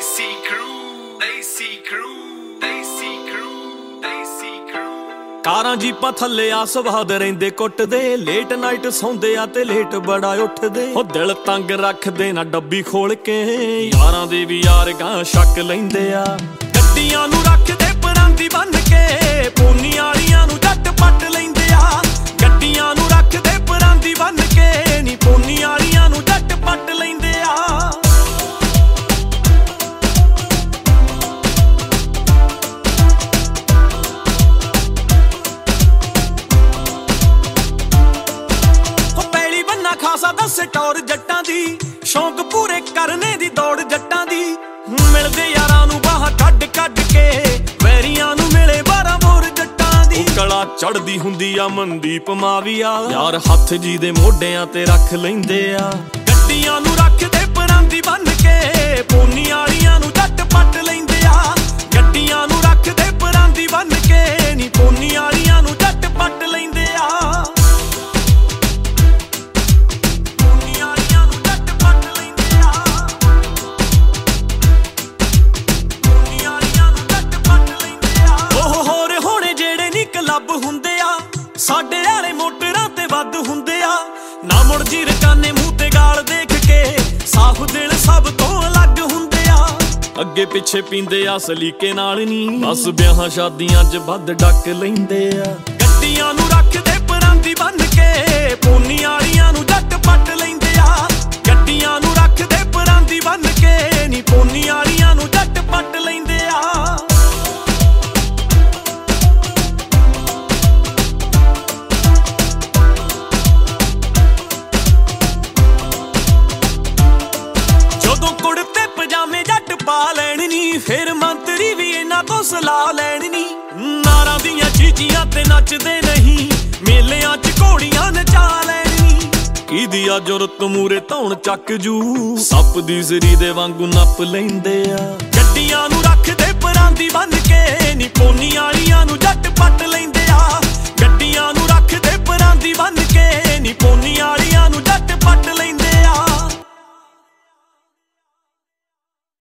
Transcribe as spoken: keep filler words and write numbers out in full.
Desi Crew, Desi Crew, Desi Crew, Desi Crew। ਕਾਰਾਂ ਜੀਪਾਂ ਥੱਲੇ ਆ ਸਵਾਦ ਰਹਿੰਦੇ ਕੁੱਟਦੇ, ਲੇਟ ਨਾਈਟ ਸੌਂਦੇ ਆ ਤੇ ਲੇਟ ਬੜਾ ਉੱਠਦੇ। ਉਹ ਦਿਲ ਤੰਗ ਰੱਖਦੇ ਨਾ ਡੱਬੀ ਖੋਲ ਕੇ, ਯਾਰਾਂ ਦੇ ਵੀ ਯਾਰ ਗਾਂ ਸ਼ੱਕ ਲੈਂਦੇ ਆ। ਗੱਡੀਆਂ ਨੂੰ ਰੱਖਦੇ ਪਰਾਂਦੀ ਬੰਨ ਕੇ, ਪੂਨੀ ਵਾਲੀਆਂ ਨੂੰ ਜੱਟ ਪੱਟ ਲੈਂਦੇ ਆ। ਗੱਡੀਆਂ ਨੂੰ ਰੱਖਦੇ ਪਰਾਂਦੀ ਬੰਨ ਕੇ, ਨੀ ਪੂਨੀ ਵਾਲੀਆਂ ਨੂੰ ਜੱਟ ਪੱਟ ਲੈਂਦੇ ਆ। ਖਾਸਾ ਦੱਸ ਟੌਰ ਜੱਟਾਂ ਦੀ, ਸ਼ੌਂਕ ਪੂਰੇ ਕਰਨੇ ਦੀ ਦੌੜ ਜੱਟਾਂ ਦੀ। ਮਿਲਦੇ ਯਾਰਾਂ ਨੂੰ ਬਾਹਾਂ ਕੱਢ ਕੱਢ ਕੇ, ਵੈਰੀਆਂ ਨੂੰ ਮਿਲੇ ਬਾਰਾਂ ਮੋਰ ਜੱਟਾਂ ਦੀ। ਕਲਾ ਚੜਦੀ ਹੁੰਦੀ ਆ ਮਨਦੀਪ ਮਾਵੀਆ, ਯਾਰ ਹੱਥ ਜੀ ਦੇ ਮੋਢਿਆਂ ਤੇ ਰੱਖ ਲੈਂਦੇ ਆ। ਗੱਡੀਆਂ ਨੂੰ ਰੱਖਦੇ ਪਰਾਂਦੀ ਬੰਨ ਕੇ, ਪੂਨੀ ਵਾਲੀਆਂ ਨੂੰ ਜੱਟ ਪੱਟ ਲੈਂਦੇ ਆ। ਗੱਡੀਆਂ ਨੂੰ ਰੱਖਦੇ ਪਰਾਂਦੀ ਬੰਨ ਕੇ, ਨੀ ਪੂਨੀ ਵਾਲੀਆਂ ਨੂੰ ਜੱਟ ਪੱਟ ਲੈਂਦੇ ਆ। ਕਲੱਬ ਹੁੰਦੇ ਆ ਸਾਡੇ ਵਾਲੇ, ਮੋਟਰਾਂ ਤੇ ਵੱਧ ਹੁੰਦੇ ਆ। ਨਾ ਮੁੜ ਜੀ ਰਕਾਨੇ ਮੂੰਹ ਤੇ ਗਾਲ ਦੇਖ ਕੇ, ਸਾਫ਼ ਦਿਲ ਸਭ ਤੋਂ ਅਲੱਗ ਹੁੰਦੇ ਆ। ਅੱਗੇ ਪਿੱਛੇ ਪੀਂਦੇ ਆ ਸਲੀਕੇ ਨਾਲ ਨੀ, ਬਸ ਵਿਆਹਾਂ ਸ਼ਾਦੀਆਂ 'ਚ ਵੱਧ ਡੱਕ ਲੈਂਦੇ ਆ। ਗੱਡੀਆਂ ਨੂੰ ਰੱਖਦੇ ਪਰਾਂਦੀ ਬੰਨ ਕੇ, ਪੂਨੀ ਵਾਲੀਆਂ ਨੂੰ ਜੱਟ ਪੱਟ ਲੈਂਦੇ ਆ। ਗੱਡੀਆਂ ਨੂੰ ਰੱਖਦੇ ਪਰਾਂਦੀ ਬੰਨ ਕੇ, ਨੀ ਪੂਨੀ ਵਾਲੀਆਂ ਨੂੰ ਜੱਟ ਪੱਟ ਲੈਂਦੇ ਆ। ਕੁੜਤੇ ਪਜਾਮੇ ਜੱਟ ਪਾ ਲੈਣ ਨੀ, ਫੇਰ ਮੰਤਰੀ ਵੀ ਇਹਨਾਂ ਤੋਂ ਸਲਾਹ ਲੈਣ ਨੀ। ਨਾਰਾਂ ਦੀਆਂ ਚੀਚੀਆਂ ਤੇ ਨੱਚਦੇ ਨਹੀਂ, ਮੇਲਿਆਂ 'ਚ ਘੋੜੀਆਂ ਨਚਾ ਲੈਣ ਨੀ। ਕਿਹਦੀ ਆ ਜੁਰਤ ਮੂਰੇ ਧੌਣ ਚੱਕ ਜੂ, ਸੱਪ ਦੀ ਜ਼ਰੀ ਦੇ ਵਾਂਗੂ ਨੱਪ ਲੈਂਦੇ ਆ। ਗੱਡੀਆਂ ਨੂੰ ਰੱਖਦੇ ਪਰਾਂਦੀ ਬੰਨ ਕੇ, ਨੀ ਪੂਨੀ ਵਾਲੀਆਂ ਨੂੰ ਜੱਟ ਪੱਟ ਲੈਂਦੇ